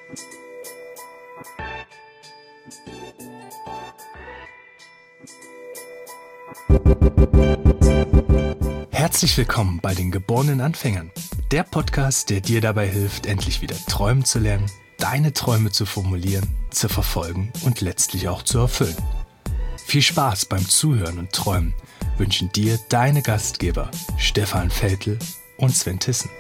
Herzlich willkommen bei den geborenen Anfängern. Der Podcast, der dir dabei hilft, endlich wieder träumen zu lernen, deine Träume zu formulieren, zu verfolgen und letztlich auch zu erfüllen. Viel Spaß beim Zuhören und Träumen wünschen dir deine Gastgeber Stefan Veltl und Sven Tissen.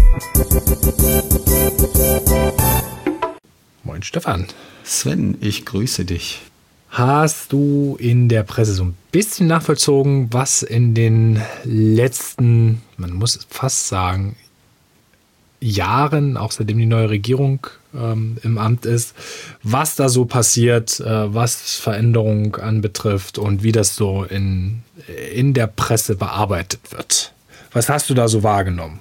Moin Stefan. Sven, ich grüße dich. Hast du in der Presse so ein bisschen nachvollzogen, was in den letzten, man muss fast sagen, Jahren, auch seitdem die neue Regierung im Amt ist, was da so passiert, was Veränderung anbetrifft und wie das so in der Presse bearbeitet wird? Was hast du da so wahrgenommen?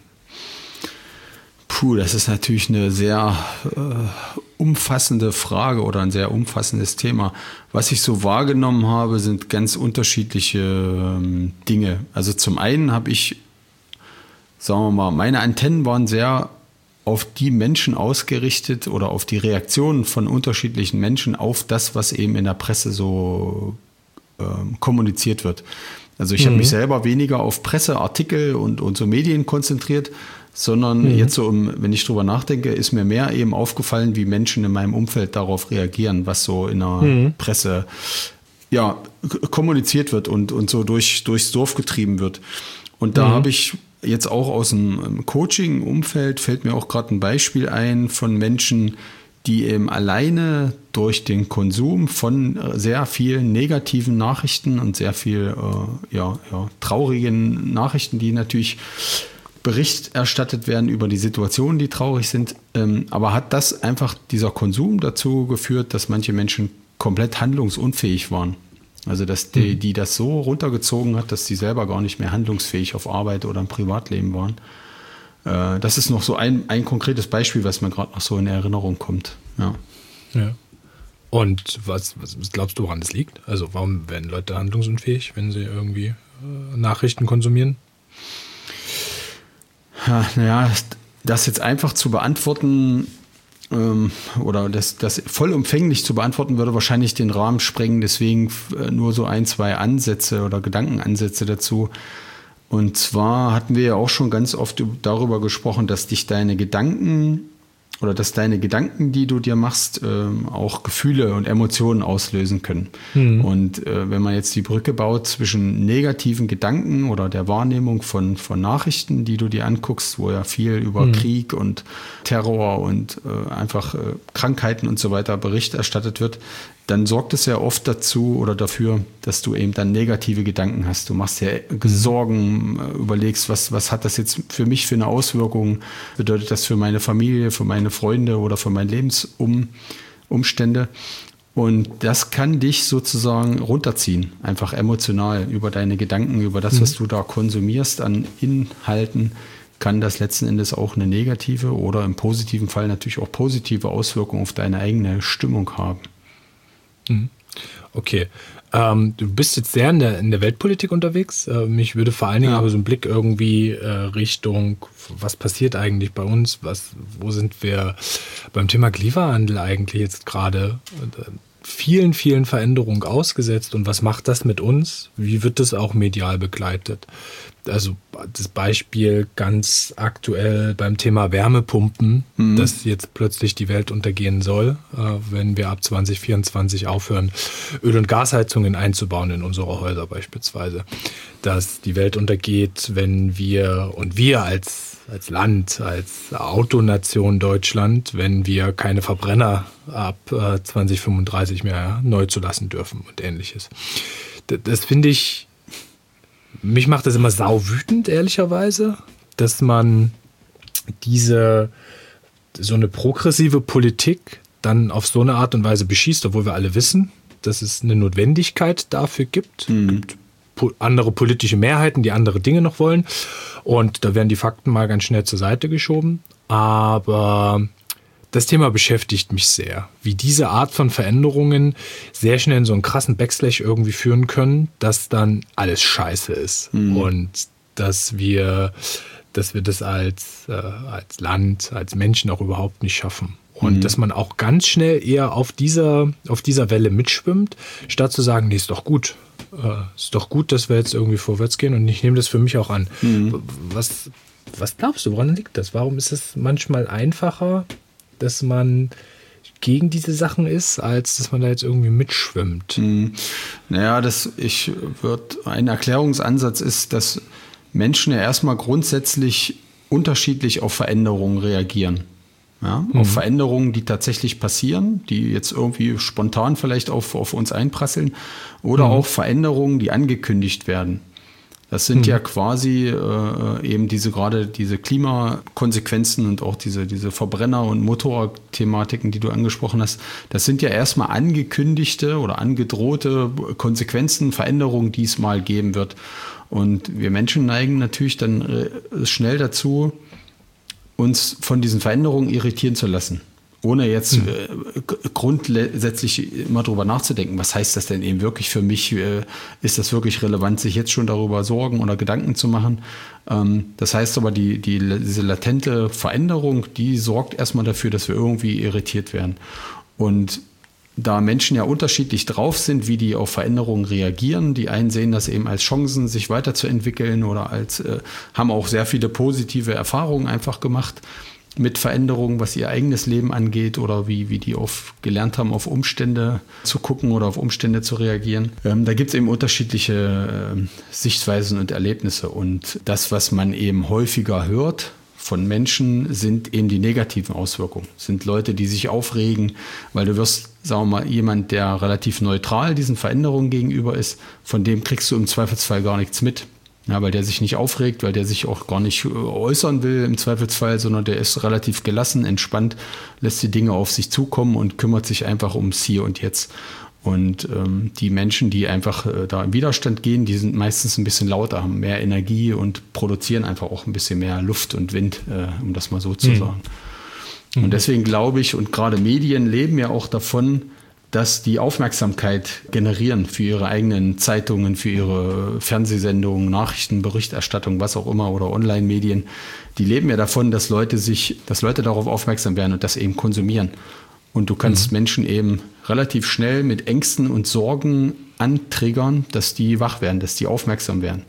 Das ist natürlich eine sehr umfassende Frage oder ein sehr umfassendes Thema. Was ich so wahrgenommen habe, sind ganz unterschiedliche Dinge. Also zum einen habe ich, sagen wir mal, meine Antennen waren sehr auf die Menschen ausgerichtet oder auf die Reaktionen von unterschiedlichen Menschen auf das, was eben in der Presse so kommuniziert wird. Also ich habe mich selber weniger auf Presseartikel und so Medien konzentriert, sondern jetzt so, wenn ich drüber nachdenke, ist mir mehr eben aufgefallen, wie Menschen in meinem Umfeld darauf reagieren, was so in der Presse kommuniziert wird und so durchs Dorf getrieben wird. Und da habe ich jetzt auch aus dem Coaching-Umfeld, fällt mir auch gerade ein Beispiel ein von Menschen, die eben alleine durch den Konsum von sehr vielen negativen Nachrichten und sehr viel traurigen Nachrichten, die natürlich Bericht erstattet werden über die Situationen, die traurig sind. Aber hat das einfach, dieser Konsum dazu geführt, dass manche Menschen komplett handlungsunfähig waren? Also dass die das so runtergezogen hat, dass sie selber gar nicht mehr handlungsfähig auf Arbeit oder im Privatleben waren. Das ist noch so ein konkretes Beispiel, was mir gerade noch so in Erinnerung kommt. Ja. Und was glaubst du, woran das liegt? Also warum werden Leute handlungsunfähig, wenn sie irgendwie Nachrichten konsumieren? Das jetzt einfach zu beantworten oder das vollumfänglich zu beantworten, würde wahrscheinlich den Rahmen sprengen. Deswegen nur so 1, 2 Ansätze oder Gedankenansätze dazu. Und zwar hatten wir ja auch schon ganz oft darüber gesprochen, dass deine Gedanken, die du dir machst, auch Gefühle und Emotionen auslösen können. Und wenn man jetzt die Brücke baut zwischen negativen Gedanken oder der Wahrnehmung von Nachrichten, die du dir anguckst, wo ja viel über Krieg und Terror und einfach Krankheiten und so weiter Bericht erstattet wird, dann sorgt es ja oft dafür, dass du eben dann negative Gedanken hast. Du machst dir Sorgen, überlegst, was hat das jetzt für mich für eine Auswirkung? Bedeutet das für meine Familie, für meine Freunde oder für meine Lebensumstände? Und das kann dich sozusagen runterziehen, einfach emotional über deine Gedanken, über das, was du da konsumierst an Inhalten, kann das letzten Endes auch eine negative oder im positiven Fall natürlich auch positive Auswirkungen auf deine eigene Stimmung haben. Okay. Du bist jetzt sehr in der Weltpolitik unterwegs. Mich würde vor allen Dingen aber so ein Blick irgendwie Richtung, was passiert eigentlich bei uns? Wo sind wir beim Thema Klimawandel eigentlich jetzt gerade vielen, vielen Veränderungen ausgesetzt und was macht das mit uns? Wie wird das auch medial begleitet? Also das Beispiel ganz aktuell beim Thema Wärmepumpen, dass jetzt plötzlich die Welt untergehen soll, wenn wir ab 2024 aufhören, Öl- und Gasheizungen einzubauen in unsere Häuser beispielsweise. Dass die Welt untergeht, wenn wir als Land, als Autonation Deutschland, wenn wir keine Verbrenner ab 2035 mehr neu zulassen dürfen und Ähnliches. Das finde ich, mich macht das immer sauwütend, ehrlicherweise, dass man so eine progressive Politik dann auf so eine Art und Weise beschießt, obwohl wir alle wissen, dass es eine Notwendigkeit dafür gibt. Es gibt andere politische Mehrheiten, die andere Dinge noch wollen. Und da werden die Fakten mal ganz schnell zur Seite geschoben. Aber das Thema beschäftigt mich sehr, wie diese Art von Veränderungen sehr schnell in so einen krassen Backslash irgendwie führen können, dass dann alles scheiße ist und dass wir das als Land, als Menschen auch überhaupt nicht schaffen. Und dass man auch ganz schnell eher auf dieser Welle mitschwimmt, statt zu sagen, nee, ist doch gut. Ist doch gut, dass wir jetzt irgendwie vorwärts gehen und ich nehme das für mich auch an. Was glaubst du, woran liegt das? Warum ist es manchmal einfacher, dass man gegen diese Sachen ist, als dass man da jetzt irgendwie mitschwimmt? Naja, ein Erklärungsansatz ist, dass Menschen ja erstmal grundsätzlich unterschiedlich auf Veränderungen reagieren. Ja, auf Veränderungen, die tatsächlich passieren, die jetzt irgendwie spontan vielleicht auf uns einprasseln, oder auch Veränderungen, die angekündigt werden. Das sind ja quasi eben diese Klimakonsequenzen und auch diese Verbrenner- und Motorthematiken, die du angesprochen hast. Das sind ja erstmal angekündigte oder angedrohte Konsequenzen, Veränderungen, die es mal geben wird. Und wir Menschen neigen natürlich dann schnell dazu, uns von diesen Veränderungen irritieren zu lassen, ohne jetzt grundsätzlich immer drüber nachzudenken, was heißt das denn eben wirklich für mich, ist das wirklich relevant, sich jetzt schon darüber Sorgen oder Gedanken zu machen. Das heißt aber, diese latente Veränderung, die sorgt erstmal dafür, dass wir irgendwie irritiert werden. Und da Menschen ja unterschiedlich drauf sind, wie die auf Veränderungen reagieren. Die einen sehen das eben als Chancen, sich weiterzuentwickeln oder haben auch sehr viele positive Erfahrungen einfach gemacht mit Veränderungen, was ihr eigenes Leben angeht oder wie die gelernt haben, auf Umstände zu gucken oder auf Umstände zu reagieren. Da gibt es eben unterschiedliche Sichtweisen und Erlebnisse. Und das, was man eben häufiger hört von Menschen, sind eben die negativen Auswirkungen. Sind Leute, die sich aufregen, weil du wirst, sagen wir mal, jemand, der relativ neutral diesen Veränderungen gegenüber ist, von dem kriegst du im Zweifelsfall gar nichts mit. Ja, weil der sich nicht aufregt, weil der sich auch gar nicht äußern will im Zweifelsfall, sondern der ist relativ gelassen, entspannt, lässt die Dinge auf sich zukommen und kümmert sich einfach ums Hier und Jetzt. Und die Menschen, die einfach da im Widerstand gehen, die sind meistens ein bisschen lauter, haben mehr Energie und produzieren einfach auch ein bisschen mehr Luft und Wind, um das mal so zu sagen. Und deswegen glaube ich, und gerade Medien leben ja auch davon, dass die Aufmerksamkeit generieren für ihre eigenen Zeitungen, für ihre Fernsehsendungen, Nachrichten, Berichterstattung, was auch immer, oder Online-Medien. Die leben ja davon, dass Leute darauf aufmerksam werden und das eben konsumieren. Und du kannst Menschen eben relativ schnell mit Ängsten und Sorgen antriggern, dass die wach werden, dass die aufmerksam werden.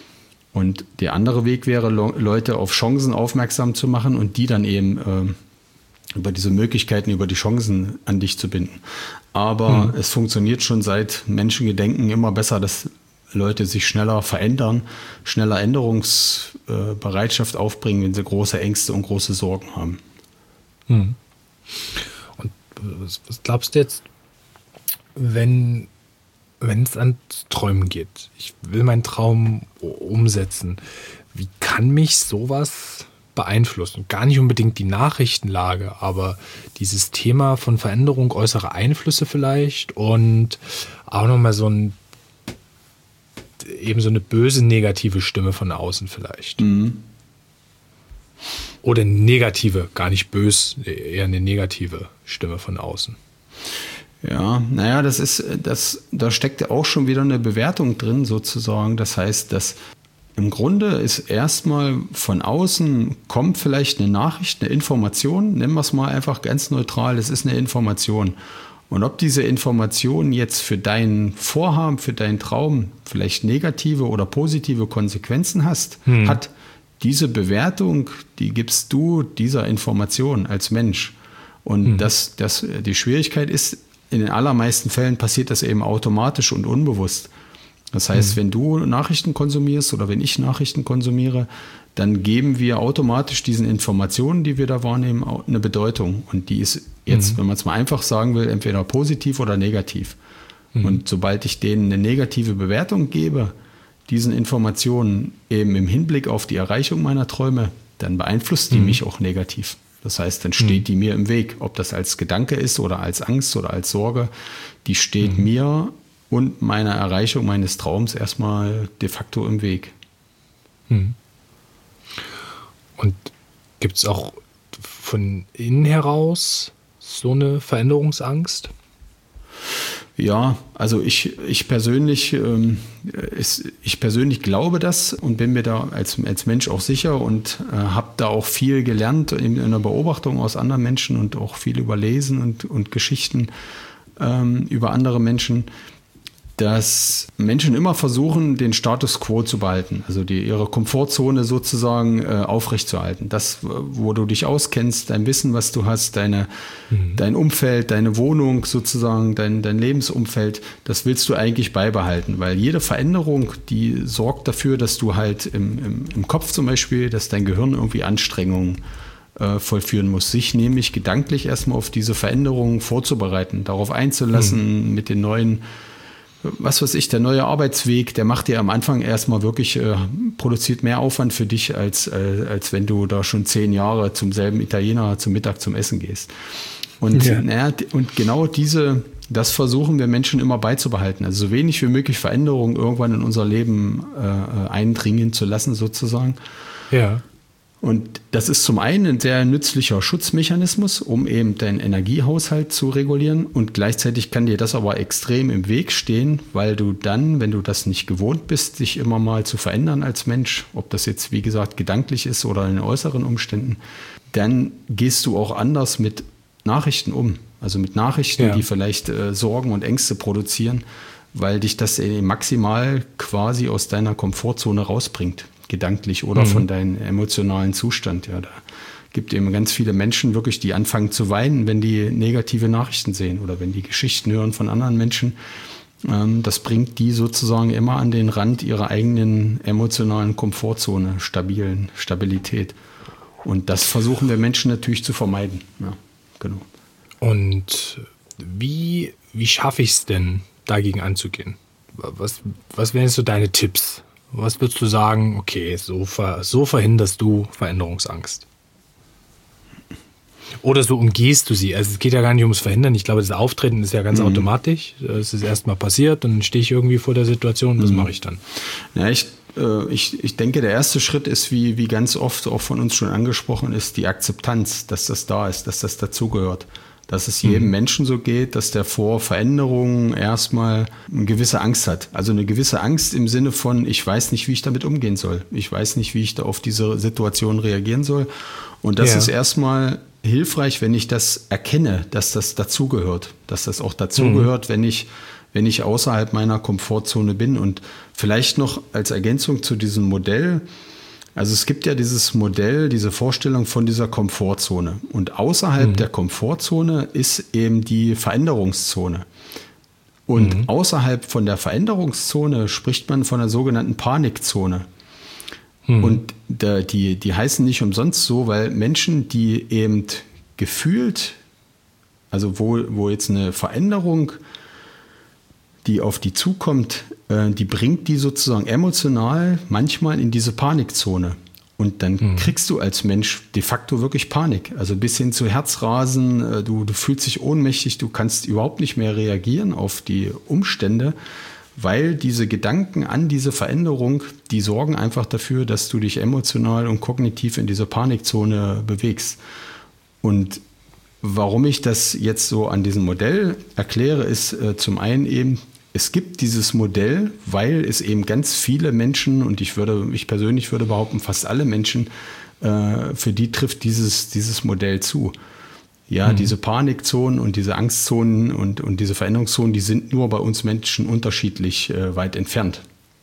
Und der andere Weg wäre, Leute auf Chancen aufmerksam zu machen und die dann eben über diese Möglichkeiten, über die Chancen an dich zu binden. Aber es funktioniert schon seit Menschengedenken immer besser, dass Leute sich schneller verändern, schneller Änderungsbereitschaft aufbringen, wenn sie große Ängste und große Sorgen haben. Und was glaubst du jetzt, wenn es ans Träumen geht? Ich will meinen Traum umsetzen. Wie kann mich sowas beeinflussen? Gar nicht unbedingt die Nachrichtenlage, aber dieses Thema von Veränderung, äußere Einflüsse vielleicht und auch nochmal eben so eine böse negative Stimme von außen vielleicht. Oder negative, gar nicht bös, eher eine negative Stimme von außen. Ja, naja, da steckt ja auch schon wieder eine Bewertung drin sozusagen. Das heißt, dass im Grunde ist erstmal von außen kommt vielleicht eine Nachricht, eine Information, nennen wir es mal einfach ganz neutral, es ist eine Information. Und ob diese Information jetzt für dein Vorhaben, für deinen Traum vielleicht negative oder positive Konsequenzen hat, diese Bewertung, die gibst du dieser Information als Mensch. Und die Schwierigkeit ist, in den allermeisten Fällen passiert das eben automatisch und unbewusst. Das heißt, wenn du Nachrichten konsumierst oder wenn ich Nachrichten konsumiere, dann geben wir automatisch diesen Informationen, die wir da wahrnehmen, eine Bedeutung. Und die ist jetzt, wenn man es mal einfach sagen will, entweder positiv oder negativ. Und sobald ich denen eine negative Bewertung gebe, diesen Informationen eben im Hinblick auf die Erreichung meiner Träume, dann beeinflusst die mich auch negativ. Das heißt, dann steht die mir im Weg. Ob das als Gedanke ist oder als Angst oder als Sorge, die steht mir und meiner Erreichung meines Traums erstmal de facto im Weg. Und gibt es auch von innen heraus so eine Veränderungsangst? Ja, also ich persönlich glaube das und bin mir da als Mensch auch sicher und habe da auch viel gelernt in der Beobachtung aus anderen Menschen und auch viel überlesen und Geschichten über andere Menschen, dass Menschen immer versuchen, den Status quo zu behalten, also ihre Komfortzone sozusagen aufrechtzuerhalten. Das, wo du dich auskennst, dein Wissen, was du hast, dein Umfeld, deine Wohnung sozusagen, dein Lebensumfeld, das willst du eigentlich beibehalten, weil jede Veränderung, die sorgt dafür, dass du halt im Kopf zum Beispiel, dass dein Gehirn irgendwie Anstrengungen vollführen muss, sich nämlich gedanklich erstmal auf diese Veränderungen vorzubereiten, darauf einzulassen mit den neuen was weiß ich, der neue Arbeitsweg, der macht dir am Anfang erstmal wirklich, produziert mehr Aufwand für dich, als wenn du da schon 10 Jahre zum selben Italiener zum Mittag zum Essen gehst. Und, und genau das versuchen wir Menschen immer beizubehalten. Also so wenig wie möglich Veränderungen irgendwann in unser Leben eindringen zu lassen, sozusagen. Ja. Und das ist zum einen ein sehr nützlicher Schutzmechanismus, um eben deinen Energiehaushalt zu regulieren. Und gleichzeitig kann dir das aber extrem im Weg stehen, weil du dann, wenn du das nicht gewohnt bist, dich immer mal zu verändern als Mensch, ob das jetzt, wie gesagt, gedanklich ist oder in äußeren Umständen, dann gehst du auch anders mit Nachrichten um. Also mit Nachrichten, die vielleicht Sorgen und Ängste produzieren, weil dich das maximal quasi aus deiner Komfortzone rausbringt. Gedanklich oder von deinem emotionalen Zustand. Ja, da gibt eben ganz viele Menschen wirklich, die anfangen zu weinen, wenn die negative Nachrichten sehen oder wenn die Geschichten hören von anderen Menschen. Das bringt die sozusagen immer an den Rand ihrer eigenen emotionalen Komfortzone, Stabilität. Und das versuchen wir Menschen natürlich zu vermeiden. Ja, genau. Und wie schaffe ich es denn, dagegen anzugehen? Was wären so deine Tipps? Was würdest du sagen, okay, so verhinderst du Veränderungsangst? Oder so umgehst du sie? Also es geht ja gar nicht ums Verhindern. Ich glaube, das Auftreten ist ja ganz automatisch. Es ist erstmal passiert und dann stehe ich irgendwie vor der Situation. Was mache ich dann? Ja, ich denke, der erste Schritt ist, wie ganz oft auch von uns schon angesprochen ist, die Akzeptanz, dass das da ist, dass das dazugehört. Dass es jedem Menschen so geht, dass der vor Veränderungen erstmal eine gewisse Angst hat. Also eine gewisse Angst im Sinne von, ich weiß nicht, wie ich damit umgehen soll. Ich weiß nicht, wie ich da auf diese Situation reagieren soll. Und das ist erstmal hilfreich, wenn ich das erkenne, dass das dazugehört. Dass das auch dazugehört, wenn ich außerhalb meiner Komfortzone bin. Und vielleicht noch als Ergänzung zu diesem Modell. Also es gibt ja dieses Modell, diese Vorstellung von dieser Komfortzone. Und außerhalb der Komfortzone ist eben die Veränderungszone. Und außerhalb von der Veränderungszone spricht man von der sogenannten Panikzone. Und die heißen nicht umsonst so, weil Menschen, die eben gefühlt, also wo jetzt eine Veränderung, die auf die zukommt, die bringt die sozusagen emotional manchmal in diese Panikzone. Und dann kriegst du als Mensch de facto wirklich Panik. Also bis hin zu Herzrasen, du fühlst dich ohnmächtig, du kannst überhaupt nicht mehr reagieren auf die Umstände, weil diese Gedanken an diese Veränderung, die sorgen einfach dafür, dass du dich emotional und kognitiv in diese Panikzone bewegst. Und warum ich das jetzt so an diesem Modell erkläre, ist zum einen eben, es gibt dieses Modell, weil es eben ganz viele Menschen, und ich persönlich würde behaupten, fast alle Menschen, für die trifft dieses Modell zu. Ja, diese Panikzonen und diese Angstzonen und diese Veränderungszonen, die sind nur bei uns Menschen unterschiedlich weit entfernt.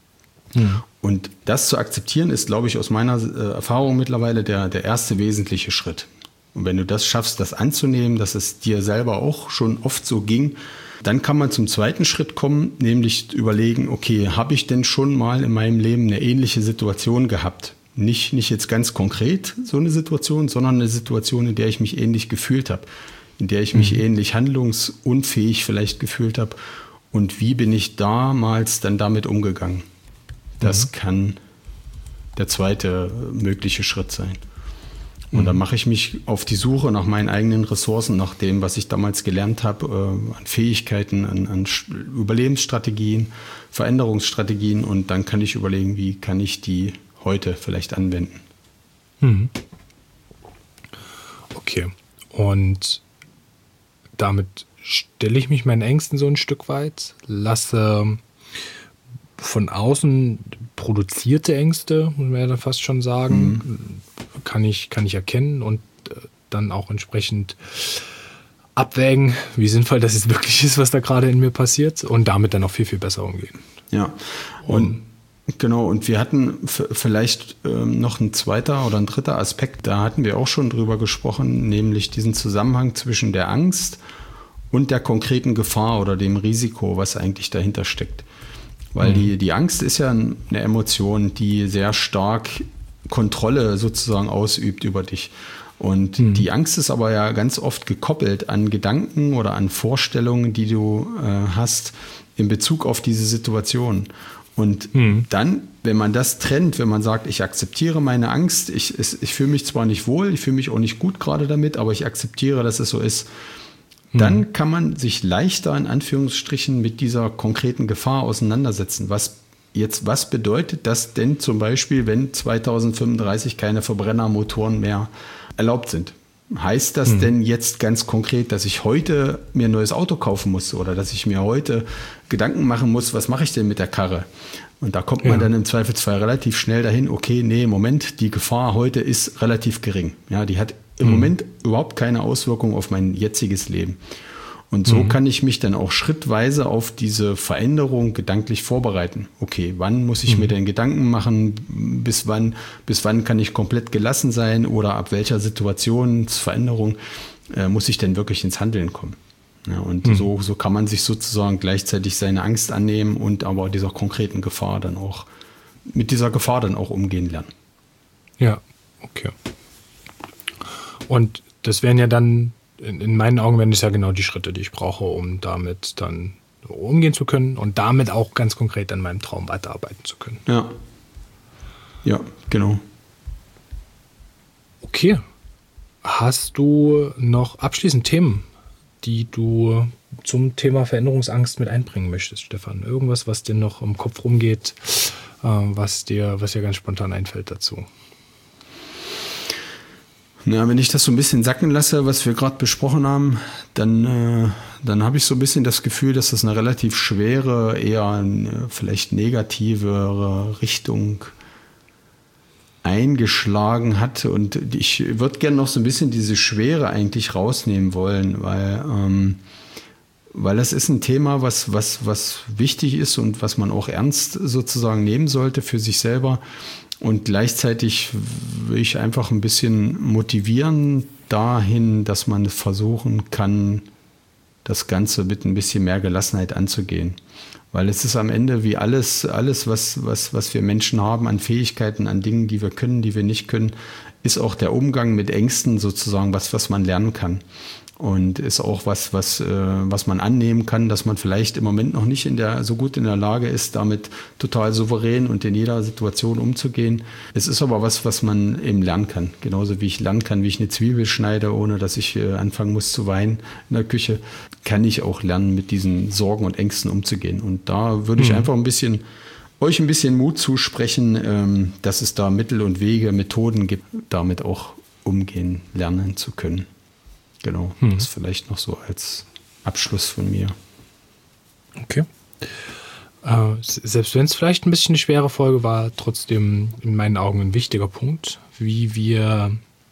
Und das zu akzeptieren, ist, glaube ich, aus meiner Erfahrung mittlerweile der erste wesentliche Schritt. Und wenn du das schaffst, das anzunehmen, dass es dir selber auch schon oft so ging, dann kann man zum zweiten Schritt kommen, nämlich überlegen, okay, habe ich denn schon mal in meinem Leben eine ähnliche Situation gehabt? Nicht jetzt ganz konkret so eine Situation, sondern eine Situation, in der ich mich ähnlich gefühlt habe, in der ich mich ähnlich handlungsunfähig vielleicht gefühlt habe. Und wie bin ich damals dann damit umgegangen? Das kann der zweite mögliche Schritt sein. Und dann mache ich mich auf die Suche nach meinen eigenen Ressourcen, nach dem, was ich damals gelernt habe, an Fähigkeiten, an Überlebensstrategien, Veränderungsstrategien. Und dann kann ich überlegen, wie kann ich die heute vielleicht anwenden. Okay. Und damit stelle ich mich meinen Ängsten so ein Stück weit, lasse von außen produzierte Ängste, muss man ja dann fast schon sagen, kann ich erkennen und dann auch entsprechend abwägen, wie sinnvoll das jetzt wirklich ist, was da gerade in mir passiert und damit dann auch viel, viel besser umgehen. Ja, und genau, und wir hatten vielleicht noch ein zweiter oder ein dritter Aspekt, da hatten wir auch schon drüber gesprochen, nämlich diesen Zusammenhang zwischen der Angst und der konkreten Gefahr oder dem Risiko, was eigentlich dahinter steckt. Weil die Angst ist ja eine Emotion, die sehr stark Kontrolle sozusagen ausübt über dich. Und die Angst ist aber ja ganz oft gekoppelt an Gedanken oder an Vorstellungen, die du hast in Bezug auf diese Situation. Und dann, wenn man das trennt, wenn man sagt, ich akzeptiere meine Angst, ich fühle mich zwar nicht wohl, ich fühle mich auch nicht gut gerade damit, aber ich akzeptiere, dass es so ist, dann kann man sich leichter in Anführungsstrichen mit dieser konkreten Gefahr auseinandersetzen. Was bedeutet das denn zum Beispiel, wenn 2035 keine Verbrennermotoren mehr erlaubt sind? Heißt das denn jetzt ganz konkret, dass ich heute mir ein neues Auto kaufen muss oder dass ich mir heute Gedanken machen muss, was mache ich denn mit der Karre? Und da kommt man dann im Zweifelsfall relativ schnell dahin, okay, nee, Moment, die Gefahr heute ist relativ gering. Ja, die hat im Moment überhaupt keine Auswirkung auf mein jetziges Leben. Und so kann ich mich dann auch schrittweise auf diese Veränderung gedanklich vorbereiten. Okay, wann muss ich mir denn Gedanken machen? Bis wann kann ich komplett gelassen sein? Oder ab welcher Situationsveränderung muss ich denn wirklich ins Handeln kommen? Ja, und so kann man sich sozusagen gleichzeitig seine Angst annehmen und aber dieser konkreten Gefahr dann auch, mit dieser Gefahr dann auch umgehen lernen. Ja, okay. Und das wären ja dann, in meinen Augen wären das ja genau die Schritte, die ich brauche, um damit dann umgehen zu können und damit auch ganz konkret an meinem Traum weiterarbeiten zu können. Ja, genau. Okay. Hast du noch abschließend Themen, die du zum Thema Veränderungsangst mit einbringen möchtest, Stefan? Irgendwas, was dir noch im Kopf rumgeht, was dir ganz spontan einfällt dazu? Na, wenn ich das so ein bisschen sacken lasse, was wir gerade besprochen haben, dann habe ich so ein bisschen das Gefühl, dass das eine relativ schwere, eher vielleicht negativere Richtung eingeschlagen hat. Und ich würde gerne noch so ein bisschen diese Schwere eigentlich rausnehmen wollen, weil das ist ein Thema, was wichtig ist und was man auch ernst sozusagen nehmen sollte für sich selber. Und gleichzeitig will ich einfach ein bisschen motivieren dahin, dass man versuchen kann, das Ganze mit ein bisschen mehr Gelassenheit anzugehen. Weil es ist am Ende wie alles, was wir Menschen haben an Fähigkeiten, an Dingen, die wir können, die wir nicht können, ist auch der Umgang mit Ängsten sozusagen was man lernen kann. Und ist auch was man annehmen kann, dass man vielleicht im Moment noch nicht so gut in der Lage ist, damit total souverän und in jeder Situation umzugehen. Es ist aber was man eben lernen kann. Genauso wie ich lernen kann, wie ich eine Zwiebel schneide, ohne dass ich anfangen muss zu weinen in der Küche, kann ich auch lernen, mit diesen Sorgen und Ängsten umzugehen. Und da würde ich einfach euch ein bisschen Mut zusprechen, dass es da Mittel und Wege, Methoden gibt, damit auch umgehen lernen zu können. Genau, das vielleicht noch so als Abschluss von mir. Okay. Selbst wenn es vielleicht ein bisschen eine schwere Folge war, trotzdem in meinen Augen ein wichtiger Punkt, wie wir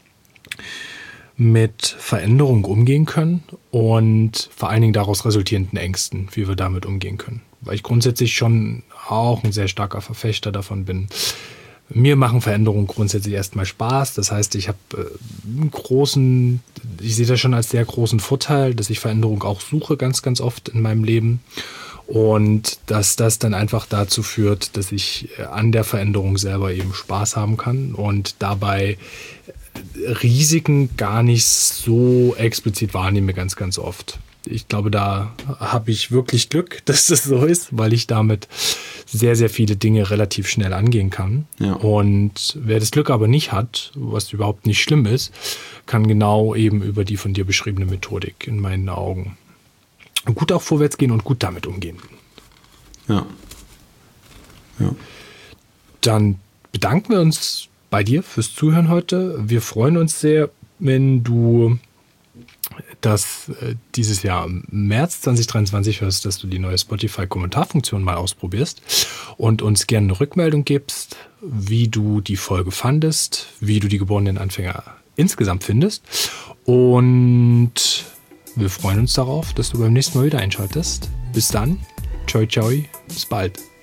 mit Veränderung umgehen können und vor allen Dingen daraus resultierenden Ängsten, wie wir damit umgehen können. Weil ich grundsätzlich schon auch ein sehr starker Verfechter davon bin. Mir machen Veränderungen grundsätzlich erstmal Spaß. Das heißt, ich sehe das schon als sehr großen Vorteil, dass ich Veränderung auch suche, ganz, ganz oft in meinem Leben. Und dass das dann einfach dazu führt, dass ich an der Veränderung selber eben Spaß haben kann und dabei Risiken gar nicht so explizit wahrnehme, ganz, ganz oft. Ich glaube, da habe ich wirklich Glück, dass das so ist, weil ich damit sehr, sehr viele Dinge relativ schnell angehen kann. Ja. Und wer das Glück aber nicht hat, was überhaupt nicht schlimm ist, kann genau eben über die von dir beschriebene Methodik in meinen Augen gut auch vorwärts gehen und gut damit umgehen. Ja. Dann bedanken wir uns bei dir fürs Zuhören heute. Wir freuen uns sehr, wenn du dass dieses Jahr im März 2023 hörst, dass du die neue Spotify-Kommentarfunktion mal ausprobierst und uns gerne eine Rückmeldung gibst, wie du die Folge fandest, wie du die geborenen Anfänger insgesamt findest. Und wir freuen uns darauf, dass du beim nächsten Mal wieder einschaltest. Bis dann. Ciao, ciao. Bis bald.